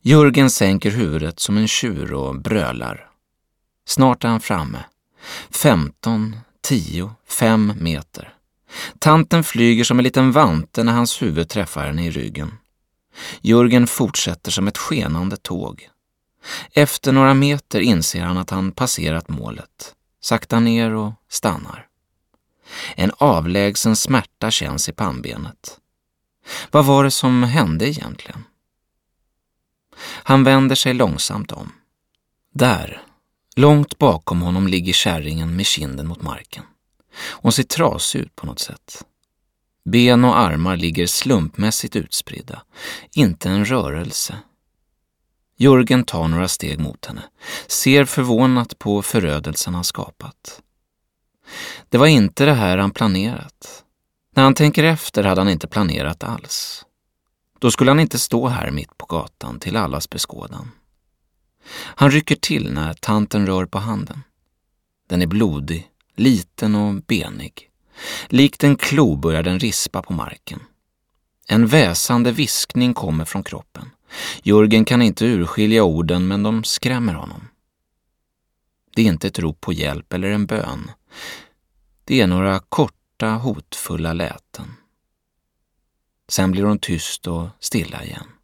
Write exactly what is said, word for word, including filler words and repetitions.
Jörgen sänker huvudet som en tjur och brölar. Snart är han framme. Femton, tio, fem meter. Tanten flyger som en liten vante när hans huvud träffar henne i ryggen. Jörgen fortsätter som ett skenande tåg. Efter några meter inser han att han passerat målet. Saktar ner och stannar. En avlägsen smärta känns i pannbenet. Vad var det som hände egentligen? Han vänder sig långsamt om. Där, långt bakom honom, ligger kärringen med kinden mot marken. Hon ser trasig ut på något sätt. Ben och armar ligger slumpmässigt utspridda. Inte en rörelse. Jörgen tar några steg mot henne. Ser förvånat på förödelsen han skapat. Det var inte det här han planerat. När han tänker efter hade han inte planerat alls. Då skulle han inte stå här mitt på gatan till allas beskådan. Han rycker till när tanten rör på handen. Den är blodig, liten och benig. Likt en klo börjar den rispa på marken. En väsande viskning kommer från kroppen. Jörgen kan inte urskilja orden, men de skrämmer honom. Det är inte ett rop på hjälp eller en bön. Det är några korta, hotfulla läten. Sen blir hon tyst och stilla igen.